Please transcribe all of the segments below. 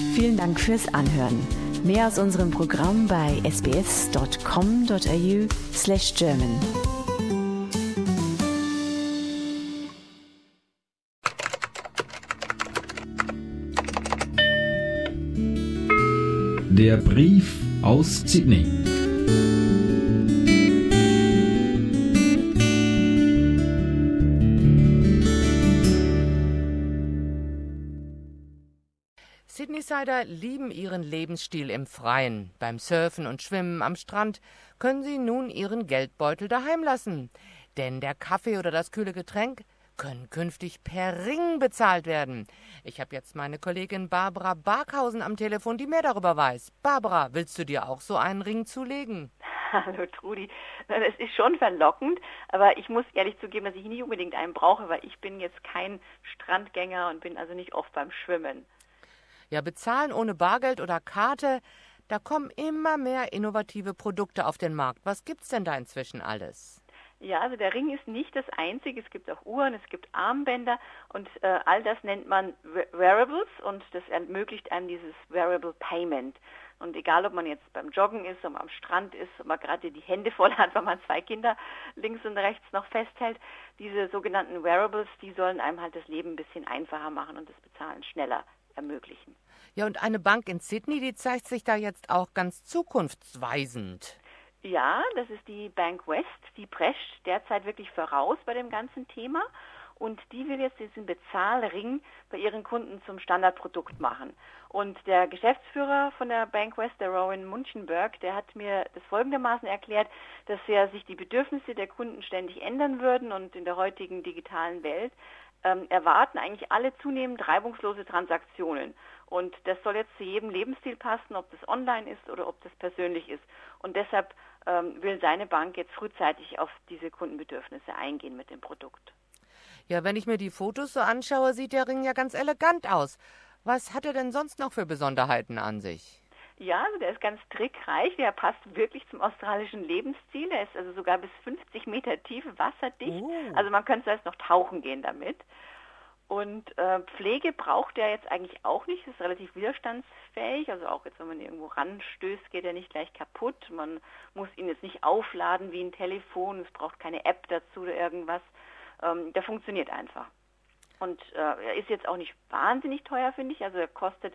Vielen Dank fürs Anhören. Mehr aus unserem Programm bei sbs.com.au/German. Der Brief aus Sydney. Sydneysider lieben ihren Lebensstil im Freien. Beim Surfen und Schwimmen am Strand können sie nun ihren Geldbeutel daheim lassen. Denn der Kaffee oder das kühle Getränk können künftig per Ring bezahlt werden. Ich habe jetzt meine Kollegin Barbara Barkhausen am Telefon, die mehr darüber weiß. Barbara, willst du dir auch so einen Ring zulegen? Hallo Trudi, das ist schon verlockend, aber ich muss ehrlich zugeben, dass ich nicht unbedingt einen brauche, weil ich bin jetzt kein Strandgänger und bin also nicht oft beim Schwimmen. Ja, bezahlen ohne Bargeld oder Karte, da kommen immer mehr innovative Produkte auf den Markt. Was gibt's denn da inzwischen alles? Ja, also der Ring ist nicht das Einzige. Es gibt auch Uhren, es gibt Armbänder und all das nennt man Wearables und das ermöglicht einem dieses Wearable Payment. Und egal, ob man jetzt beim Joggen ist, ob man am Strand ist, ob man gerade die Hände voll hat, weil man 2 Kinder links und rechts noch festhält, diese sogenannten Wearables, die sollen einem halt das Leben ein bisschen einfacher machen und das Bezahlen schneller ermöglichen. Ja, und eine Bank in Sydney, die zeigt sich da jetzt auch ganz zukunftsweisend. Ja, das ist die Bank West, die prescht derzeit wirklich voraus bei dem ganzen Thema und die will jetzt diesen Bezahlring bei ihren Kunden zum Standardprodukt machen. Und der Geschäftsführer von der Bank West, der Rowan Munchenberg, der hat mir das folgendermaßen erklärt, dass ja sich die Bedürfnisse der Kunden ständig ändern würden und in der heutigen digitalen Welt erwarten eigentlich alle zunehmend reibungslose Transaktionen. Und das soll jetzt zu jedem Lebensstil passen, ob das online ist oder ob das persönlich ist. Und deshalb will seine Bank jetzt frühzeitig auf diese Kundenbedürfnisse eingehen mit dem Produkt. Ja, wenn ich mir die Fotos so anschaue, sieht der Ring ja ganz elegant aus. Was hat er denn sonst noch für Besonderheiten an sich? Ja, also der ist ganz trickreich, der passt wirklich zum australischen Lebensstil. Der ist also sogar bis 50 Meter tief, wasserdicht. Also man könnte selbst noch tauchen gehen damit. Und Pflege braucht er jetzt eigentlich auch nicht, ist relativ widerstandsfähig. Also auch jetzt, wenn man irgendwo ranstößt, geht er nicht gleich kaputt. Man muss ihn jetzt nicht aufladen wie ein Telefon, es braucht keine App dazu oder irgendwas. Der funktioniert einfach. Und er ist jetzt auch nicht wahnsinnig teuer, finde ich. Also er kostet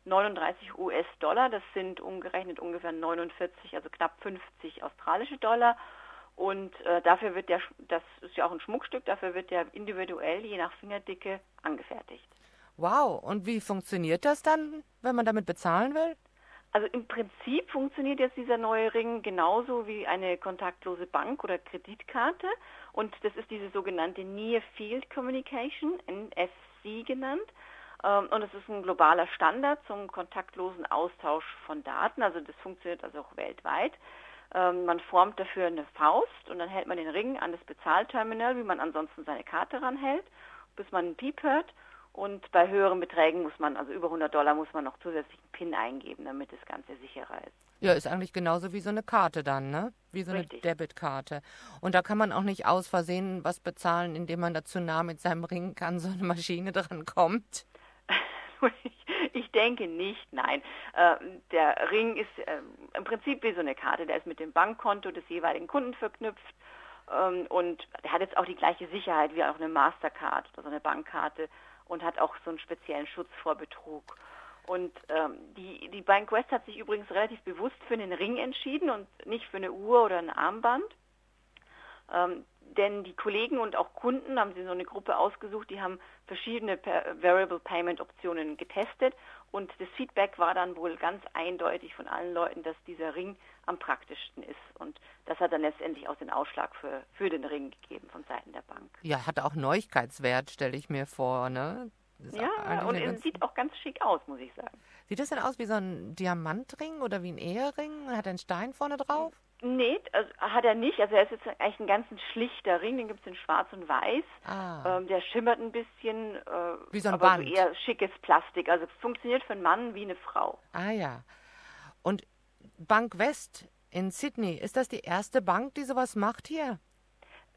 39 US-Dollar, das sind umgerechnet ungefähr 49, also knapp 50 australische Dollar. Und dafür wird das ist ja auch ein Schmuckstück, dafür wird der individuell je nach Fingerdicke angefertigt. Wow, und wie funktioniert das dann, wenn man damit bezahlen will? Also im Prinzip funktioniert jetzt dieser neue Ring genauso wie eine kontaktlose Bank- oder Kreditkarte. Und das ist diese sogenannte Near Field Communication, NFC genannt. Und es ist ein globaler Standard zum kontaktlosen Austausch von Daten. Also das funktioniert also auch weltweit. Man formt dafür eine Faust und dann hält man den Ring an das Bezahlterminal, wie man ansonsten seine Karte ranhält, bis man einen Piep hört. Und bei höheren Beträgen muss man, also über $100, muss man noch zusätzlich einen PIN eingeben, damit das Ganze sicherer ist. Ja, ist eigentlich genauso wie so eine Karte dann, ne? Wie so eine Debitkarte. Und da kann man auch nicht aus Versehen was bezahlen, indem man da zu nah mit seinem Ring an so eine Maschine dran kommt. Ich denke nicht, nein. Der Ring ist im Prinzip wie so eine Karte, der ist mit dem Bankkonto des jeweiligen Kunden verknüpft und der hat jetzt auch die gleiche Sicherheit wie auch eine Mastercard oder so eine Bankkarte und hat auch so einen speziellen Schutz vor Betrug. Und die Bank West hat sich übrigens relativ bewusst für einen Ring entschieden und nicht für eine Uhr oder ein Armband. Denn die Kollegen und auch Kunden haben sie so eine Gruppe ausgesucht, die haben verschiedene Variable Payment Optionen getestet und das Feedback war dann wohl ganz eindeutig von allen Leuten, dass dieser Ring am praktischsten ist. Und das hat dann letztendlich auch den Ausschlag für den Ring gegeben von Seiten der Bank. Ja, hat auch Neuigkeitswert, stelle ich mir vor, ne? Ja, und es sieht auch ganz schick aus, muss ich sagen. Sieht das denn aus wie so ein Diamantring oder wie ein Ehering? Hat er einen Stein vorne drauf? Nee, also hat er nicht. Also er ist jetzt eigentlich ein ganz schlichter Ring, den gibt es in schwarz und weiß. Der schimmert ein bisschen, wie so ein aber Band. So eher schickes Plastik. Also funktioniert für einen Mann wie eine Frau. Ah ja. Und Bank West in Sydney, ist das die erste Bank, die sowas macht hier?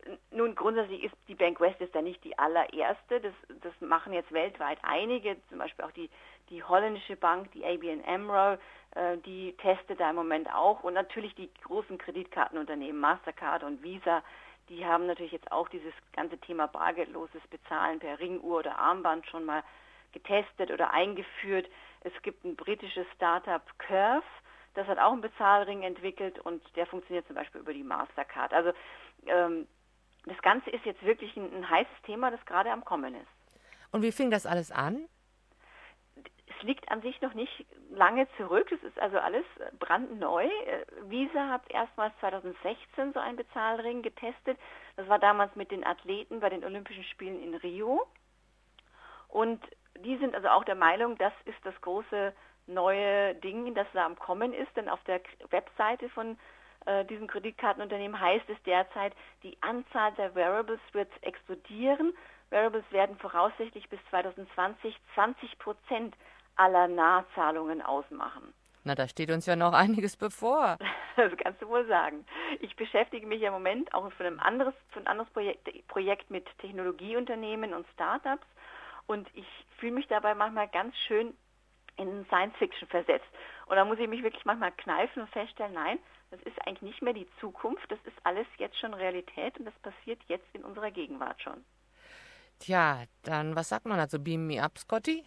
Nun, grundsätzlich ist die Bank West da nicht die allererste. Das machen jetzt weltweit einige, zum Beispiel auch die holländische Bank, die ABN AMRO, die testet da im Moment auch. Und natürlich die großen Kreditkartenunternehmen, Mastercard und Visa, die haben natürlich jetzt auch dieses ganze Thema bargeldloses Bezahlen per Ringuhr oder Armband schon mal getestet oder eingeführt. Es gibt ein britisches Startup, Curve, das hat auch einen Bezahlring entwickelt und der funktioniert zum Beispiel über die Mastercard. Also das Ganze ist jetzt wirklich ein heißes Thema, das gerade am Kommen ist. Und wie fing das alles an? Es liegt an sich noch nicht lange zurück. Es ist also alles brandneu. Visa hat erstmals 2016 so einen Bezahlring getestet. Das war damals mit den Athleten bei den Olympischen Spielen in Rio. Und die sind also auch der Meinung, das ist das große neue Ding, das da am Kommen ist. Denn auf der Webseite von diesem Kreditkartenunternehmen heißt es derzeit, die Anzahl der Wearables wird explodieren. Wearables werden voraussichtlich bis 2020 20% aller Nahzahlungen ausmachen. Na, da steht uns ja noch einiges bevor. Das kannst du wohl sagen. Ich beschäftige mich im Moment auch für ein anderes Projekt mit Technologieunternehmen und Startups und ich fühle mich dabei manchmal ganz schön in Science-Fiction versetzt. Und da muss ich mich wirklich manchmal kneifen und feststellen, nein, das ist eigentlich nicht mehr die Zukunft, das ist alles jetzt schon Realität und das passiert jetzt in unserer Gegenwart schon. Tja, dann was sagt man dazu? Beam me up, Scotty?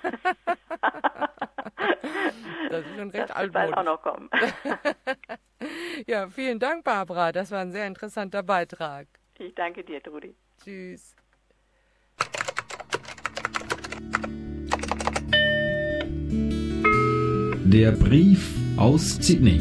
Das ist schon recht altmodisch. Das wird bald auch noch kommen. Ja, vielen Dank, Barbara. Das war ein sehr interessanter Beitrag. Ich danke dir, Trudi. Tschüss. Der Brief aus Sydney.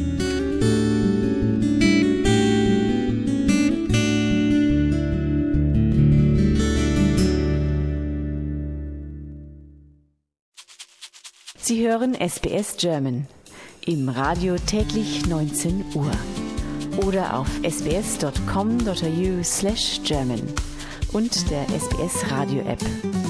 Sie hören SBS German im Radio täglich 19 Uhr oder auf sbs.com.au/German und der SBS Radio App.